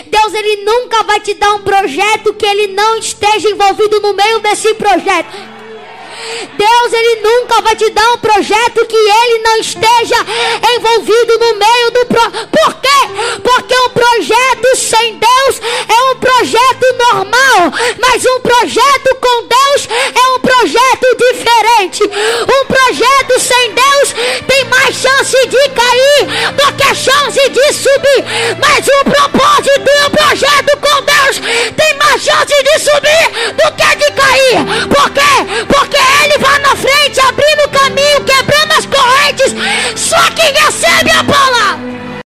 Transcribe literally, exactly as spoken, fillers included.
Deus, Ele nunca vai te dar um projeto que Ele não esteja envolvido no meio desse projeto. Deus, Ele nunca vai te dar um projeto que Ele não esteja envolvido no meio do projeto. Por quê? Porque um projeto sem Deus é um projeto normal, mas um projeto com Deus é um projeto diferente. Um projeto sem Deus tem mais chance de cair do que a chance de subir, mas um propósito e um projeto com Deus tem mais chance de subir do que de cair. Por quê? Porque Ele vai na frente, abrindo o caminho, quebrando as correntes. Só quem recebe a palavra